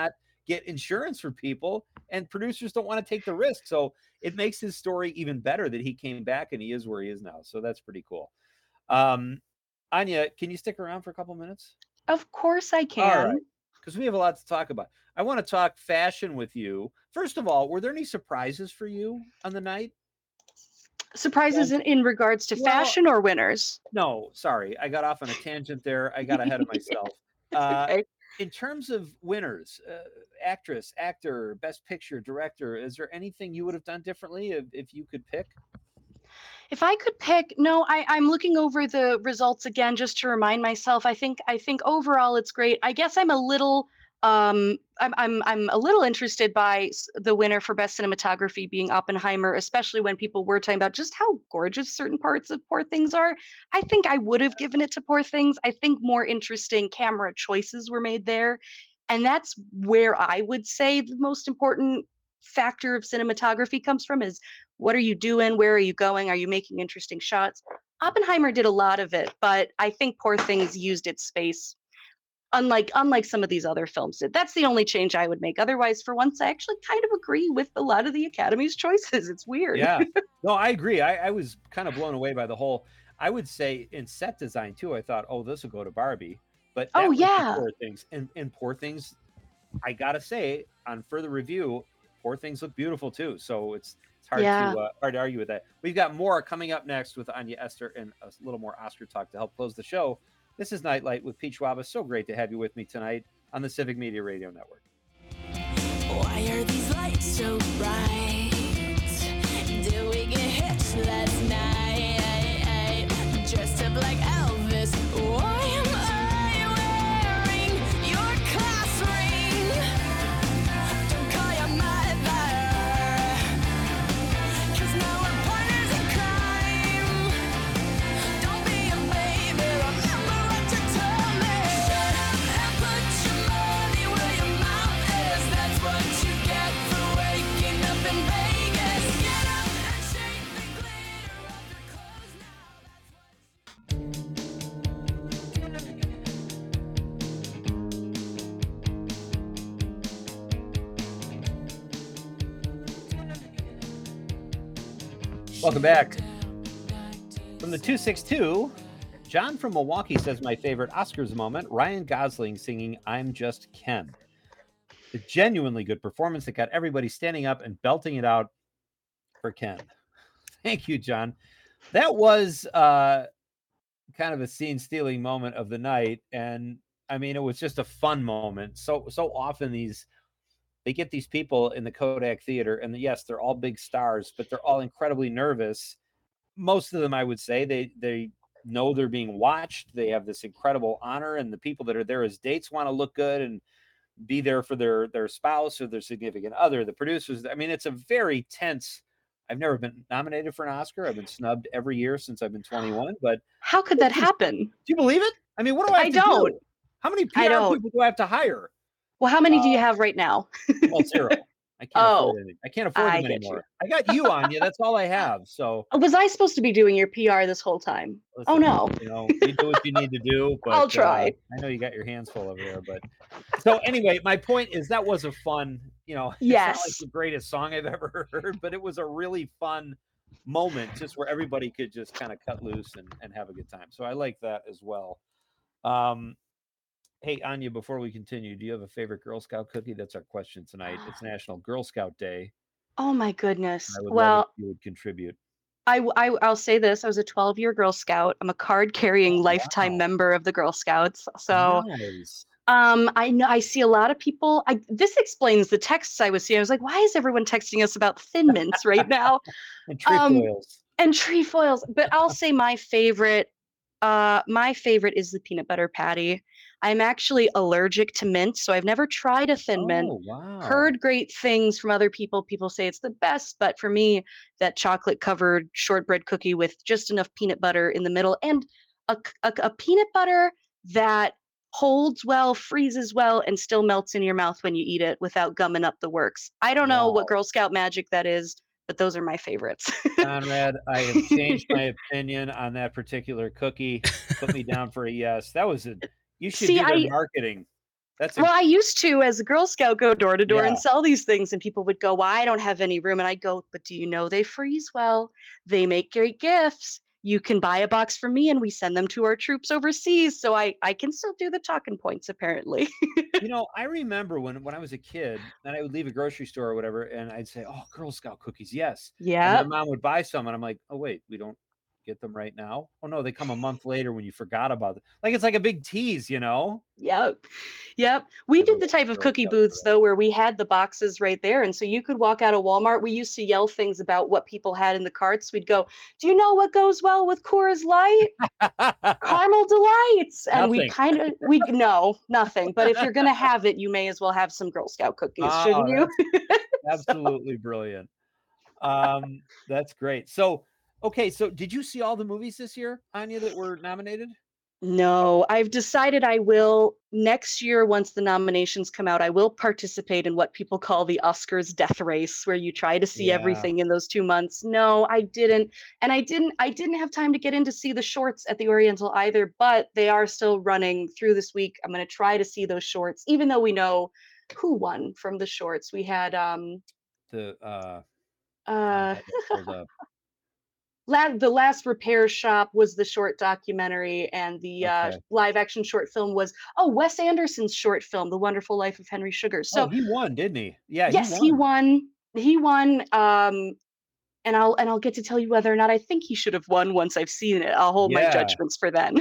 Speaker 2: get insurance for people, and producers don't want to take the risk. So it makes his story even better that he came back and he is where he is now. So that's pretty cool. Um, Anya, can you stick around for a couple minutes?
Speaker 7: Of course I can.
Speaker 2: All right, because we have a lot to talk about. I want to talk fashion with you. First of all, were there any surprises for you on the night?
Speaker 7: Surprises
Speaker 2: Yeah.
Speaker 7: in, in regards to
Speaker 2: Well-
Speaker 7: fashion or winners?
Speaker 2: No, sorry. I got off on a tangent there. I got ahead of myself. Uh,
Speaker 7: Okay.
Speaker 2: in terms of winners, uh, actress, actor, best picture, director, is there anything you would have done differently if, if you could pick?
Speaker 7: If I could pick, no, I, I'm looking over the results again just to remind myself. I think I think overall it's great. I guess I'm a little um I'm I'm I'm a little interested by s- the winner for best cinematography being Oppenheimer, especially when people were talking about just how gorgeous certain parts of Poor Things are. I think I would have given it to Poor Things. I think more interesting camera choices were made there. And that's where I would say the most important factor of cinematography comes from is what are you doing? Where are you going? Are you making interesting shots? Oppenheimer did a lot of it, but I think Poor Things used its space, unlike unlike some of these other films did. That's the only change I would make. Otherwise, for once, I actually kind of agree with a lot of the Academy's choices. It's weird.
Speaker 2: Yeah. No, I agree. I, I was kind of blown away by the whole. I would say in set design too. I thought, oh, this will go to Barbie, but that
Speaker 7: Oh,
Speaker 2: was the
Speaker 7: yeah.
Speaker 2: Poor Things and and Poor Things. I gotta say, on further review, Poor Things look beautiful too. So it's it's hard
Speaker 7: Yeah.
Speaker 2: to uh, hard to argue with that. We've got more coming up next with Anya Esther and a little more Oscar talk to help close the show. This is Nightlight with Pete Schwaba. So great to have you with me tonight on the Civic Media Radio Network.
Speaker 8: Why are these lights so bright? Did we get hitched last night? Dressed up like Elvis. Why am I wearing your class ring? Don't call your mother, 'cause now we're partners in crime. Don't be a baby, remember what you told me. And put your money where your mouth is. That's what you get for waking up in Vegas. Get up and shake the glitter off your clothes now. That's what
Speaker 2: Welcome back. From the two six two, John from Milwaukee says my favorite Oscars moment, Ryan Gosling singing I'm Just Ken. A genuinely good performance that got everybody standing up and belting it out for Ken. Thank you, John. That was uh, kind of a scene-stealing moment of the night. And I mean, it was just a fun moment. So, so often these they get these people in the Kodak Theater, and yes, they're all big stars, but they're all incredibly nervous. Most of them, I would say, they they know they're being watched. They have this incredible honor, and the people that are there as dates want to look good and be there for their their spouse or their significant other. The producers, I mean, it's a very tense. I've never been nominated for an Oscar. I've been snubbed every year since I've been twenty-one. But
Speaker 7: How could that happen?
Speaker 2: do you believe it? I mean, what do I have
Speaker 7: I
Speaker 2: to
Speaker 7: don't.
Speaker 2: do? How many P
Speaker 7: I
Speaker 2: R
Speaker 7: don't.
Speaker 2: people do I have to hire?
Speaker 7: Well, how many do you
Speaker 2: Uh,
Speaker 7: have right now?
Speaker 2: Well, zero. I can't
Speaker 7: Oh,
Speaker 2: afford any. I can't afford
Speaker 7: I
Speaker 2: them
Speaker 7: get you.
Speaker 2: anymore. I got you on you. That's all I have. So
Speaker 7: Was I supposed to be doing your P R this whole time? Oh
Speaker 2: listen,
Speaker 7: no.
Speaker 2: you know, you do what you need to do. But
Speaker 7: I'll
Speaker 2: uh,
Speaker 7: try.
Speaker 2: I know you got your hands full over there. But so anyway, my point is that was a fun. You know, it's not like
Speaker 7: Yes.
Speaker 2: the greatest song I've ever heard, but it was a really fun moment, just where everybody could just kind of cut loose and, and have a good time. So I like that as well. Um, hey Anya, before we continue, do you have a favorite Girl Scout cookie? That's our question tonight. It's National Girl Scout Day.
Speaker 7: Oh my goodness.
Speaker 2: I would love
Speaker 7: Well,
Speaker 2: if you would contribute.
Speaker 7: I, w- I I'll say this. I was a twelve year Girl Scout. I'm a card carrying
Speaker 2: Oh,
Speaker 7: lifetime
Speaker 2: wow.
Speaker 7: member of the Girl Scouts. So
Speaker 2: Nice.
Speaker 7: um I know I see a lot of people. I this explains the texts I was seeing. I was like, why is everyone texting us about Thin Mints right now?
Speaker 2: And
Speaker 7: Um,
Speaker 2: trefoils.
Speaker 7: and trefoils. But I'll say my favorite, uh, my favorite is the peanut butter patty. I'm actually allergic to mint, so I've never tried a Thin Mint.
Speaker 2: Oh, wow.
Speaker 7: Heard great things from other people. People say it's the best, but for me, that chocolate covered shortbread cookie with just enough peanut butter in the middle and a, c- a- a peanut butter that holds well, freezes well, and still melts in your mouth when you eat it without gumming up the works. I don't know
Speaker 2: Wow.
Speaker 7: what Girl Scout magic that is, but those are my favorites.
Speaker 2: Conrad, I have changed my opinion on that particular cookie. Put me down for a yes. That was a. You should
Speaker 7: See,
Speaker 2: do their
Speaker 7: I-
Speaker 2: marketing. That's
Speaker 7: Well,
Speaker 2: a,
Speaker 7: I used to, as a Girl Scout, go door to door
Speaker 2: Yeah.
Speaker 7: and sell these things, and people would go, "Well, I don't have any room," and I'd go, "But do you know they freeze well? They make great gifts. You can buy a box from me, and we send them to our troops overseas." So I I can still do the talking points, apparently.
Speaker 2: you know, I remember when when I was a kid, and I would leave a grocery store or whatever, and I'd say, "Oh, Girl Scout cookies, yes." And my
Speaker 7: Yep.
Speaker 2: mom would buy some, and I'm like, "Oh wait, we don't get them right now? Oh no, they come a month later when you forgot about it." Like it's like a big tease, you know?
Speaker 7: Yep. Yep. We
Speaker 2: The
Speaker 7: did the
Speaker 2: little
Speaker 7: type of
Speaker 2: Girl
Speaker 7: cookie
Speaker 2: Scout
Speaker 7: booths
Speaker 2: girl.
Speaker 7: though where we had the boxes right there. And so you could walk out of Walmart. We used to yell things about what people had in the carts. We'd go, "Do you know what goes well with Coors Light? Caramel Delights." And we
Speaker 2: Nothing.
Speaker 7: kind of we no, nothing. But if you're gonna have it, you may as well have some Girl Scout cookies,
Speaker 2: Oh,
Speaker 7: shouldn't you?
Speaker 2: that's
Speaker 7: So
Speaker 2: absolutely brilliant. Um, that's great. So, okay, so did you see all the movies this year, Anya, that were nominated?
Speaker 7: no, I've decided I will next year, once the nominations come out, I will participate in what people call the Oscars death race, where you try to see
Speaker 2: Yeah.
Speaker 7: everything in those two months. No, I didn't, and I didn't. I didn't have time to get in to see the shorts at the Oriental either. But they are still running through this week. I'm going to try to see those shorts, even though we know who won from the shorts. We had um
Speaker 2: The uh I
Speaker 7: uh
Speaker 2: had that pulled up.
Speaker 7: La- the last repair shop was the short documentary, and the uh,
Speaker 2: Okay.
Speaker 7: live action short film was oh Wes Anderson's short film, The Wonderful Life of Henry Sugar.
Speaker 2: Oh,
Speaker 7: So
Speaker 2: he won, didn't he? Yeah, he
Speaker 7: yes, he
Speaker 2: won.
Speaker 7: won. He won. Um, and I'll and I'll get to tell you whether or not I think he should have won once I've seen it. I'll hold my
Speaker 2: Yeah.
Speaker 7: judgments for then.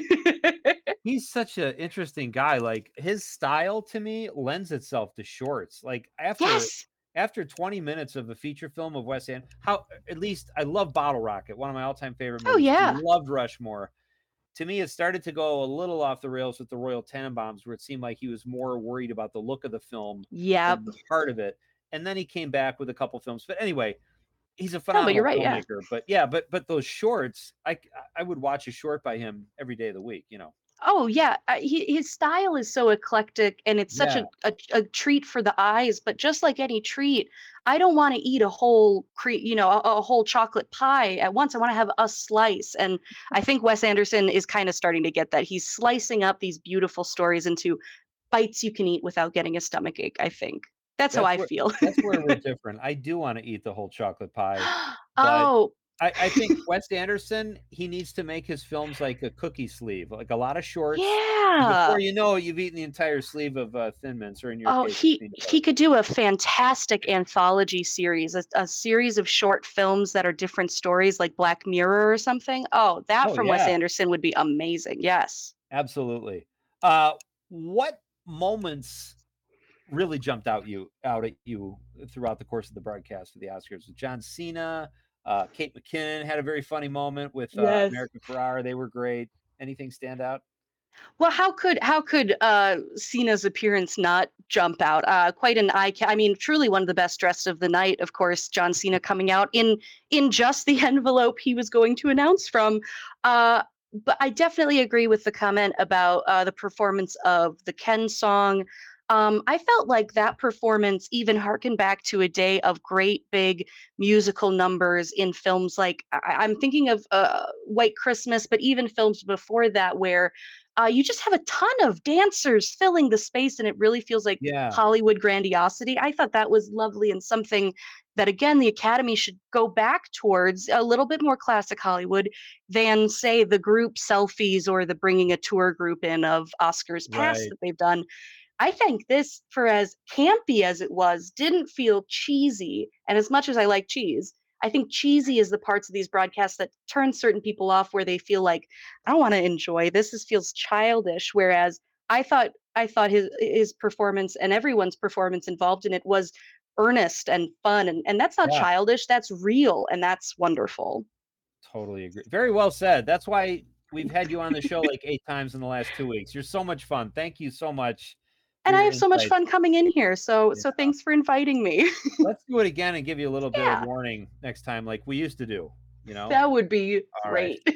Speaker 2: He's such an interesting guy. Like his style to me lends itself to shorts. Like after
Speaker 7: Yes.
Speaker 2: after twenty minutes of a feature film of Wes Anderson, how at least I love Bottle Rocket, one of my all-time favorite
Speaker 7: Oh
Speaker 2: movies.
Speaker 7: yeah.
Speaker 2: Loved Rushmore. To me, it started to go a little off the rails with the Royal Tenenbaums, where it seemed like he was more worried about the look of the film
Speaker 7: Yep.
Speaker 2: than the heart of it. And then he came back with a couple films. But anyway, he's a
Speaker 7: No, but you're
Speaker 2: phenomenal
Speaker 7: right. Yeah.
Speaker 2: filmmaker. But yeah, but but those shorts, I I would watch a short by him every day of the week. You know.
Speaker 7: Oh yeah, uh, he, his style is so eclectic, and it's such
Speaker 2: Yeah.
Speaker 7: a, a a treat for the eyes. But just like any treat, I don't want to eat a whole cre- you know, a, a whole chocolate pie at once. I want to have a slice, and I think Wes Anderson is kind of starting to get that. He's slicing up these beautiful stories into bites you can eat without getting a stomach ache. I think that's how
Speaker 2: That's
Speaker 7: I
Speaker 2: where
Speaker 7: feel.
Speaker 2: that's where we're different. I do want to eat the whole chocolate pie, but
Speaker 7: Oh,
Speaker 2: I, I think Wes Anderson, he needs to make his films like a cookie sleeve, like a lot of shorts. And
Speaker 7: yeah.
Speaker 2: before you know it, you've eaten the entire sleeve of uh, Thin Mints, or in your
Speaker 7: Oh,
Speaker 2: case,
Speaker 7: he
Speaker 2: peanut butter.
Speaker 7: he could do a fantastic anthology series, a, a series of short films that are different stories, like Black Mirror or something. Oh, that
Speaker 2: Oh
Speaker 7: from Wes
Speaker 2: yeah,
Speaker 7: Anderson would be amazing. Yes.
Speaker 2: absolutely. Uh, what moments really jumped out you out at you throughout the course of the broadcast of the Oscars? With John Cena, uh, Kate McKinnon had a very funny moment with uh,
Speaker 7: Yes.
Speaker 2: America Ferrara. They were great. Anything stand out?
Speaker 7: Well, how could how could uh, Cena's appearance not jump out? Uh, quite an eye. Ca- I mean, truly one of the best dressed of the night. Of course, John Cena coming out in in just the envelope he was going to announce from. Uh, but I definitely agree with the comment about uh, the performance of the Ken song. Um, I felt like that performance even harkened back to a day of great big musical numbers in films like I- I'm thinking of uh, White Christmas, but even films before that where uh, you just have a ton of dancers filling the space and it really feels like
Speaker 2: Yeah,
Speaker 7: Hollywood grandiosity. I thought that was lovely and something that, again, the Academy should go back towards a little bit more classic Hollywood than, say, the group selfies or the bringing a tour group in of Oscars past
Speaker 2: right.
Speaker 7: that they've done. I think this, for as campy as it was, didn't feel cheesy. And as much as I like cheese, I think cheesy is the parts of these broadcasts that turn certain people off where they feel like, I don't want to enjoy this. This feels childish. Whereas I thought I thought his his performance and everyone's performance involved in it was earnest and fun. And, and that's not
Speaker 2: Yeah,
Speaker 7: childish. That's real. And that's wonderful.
Speaker 2: totally agree. Very well said. That's why we've had you on the show like eight times in the last two weeks. You're so much fun. Thank you so much for
Speaker 7: And I
Speaker 2: your
Speaker 7: have so much
Speaker 2: insight.
Speaker 7: fun coming in here. So
Speaker 2: Yeah.
Speaker 7: so thanks for inviting me.
Speaker 2: Let's do it again and give you a little bit of
Speaker 7: Yeah,
Speaker 2: warning next time, like we used to do. You know.
Speaker 7: that would be
Speaker 2: All right.
Speaker 7: great.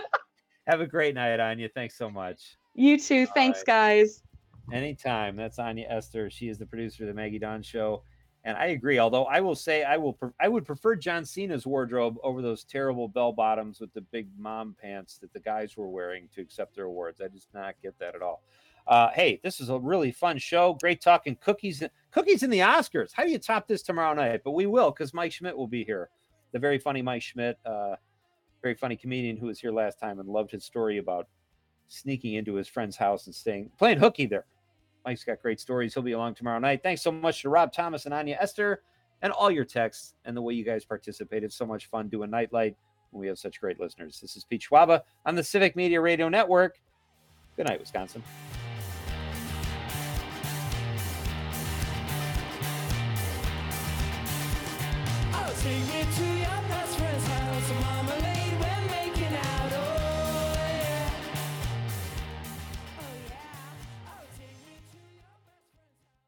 Speaker 2: Have a great night, Anya. Thanks so much.
Speaker 7: You too.
Speaker 2: All
Speaker 7: Thanks,
Speaker 2: right.
Speaker 7: guys.
Speaker 2: Anytime. That's Anya Esther. She is the producer of the Maggie Don Show. And I agree. Although I will say I will, pre- I would prefer John Cena's wardrobe over those terrible bell bottoms with the big mom pants that the guys were wearing to accept their awards. I just not get that at all. Uh, hey, this is a really fun show. Great talking cookies, cookies in the Oscars. How do you top this tomorrow night? But we will, because Mike Schmidt will be here. The very funny Mike Schmidt, uh, very funny comedian who was here last time and loved his story about sneaking into his friend's house and staying, playing hooky there. Mike's got great stories. He'll be along tomorrow night. Thanks so much to Rob Thomas and Anya Esther and all your texts and the way you guys participated. So much fun doing Nightlight when we have such great listeners. This is Pete Schwaba on the Civic Media Radio Network. Good night, Wisconsin.
Speaker 8: I'll take you to your best friend's house, Mama.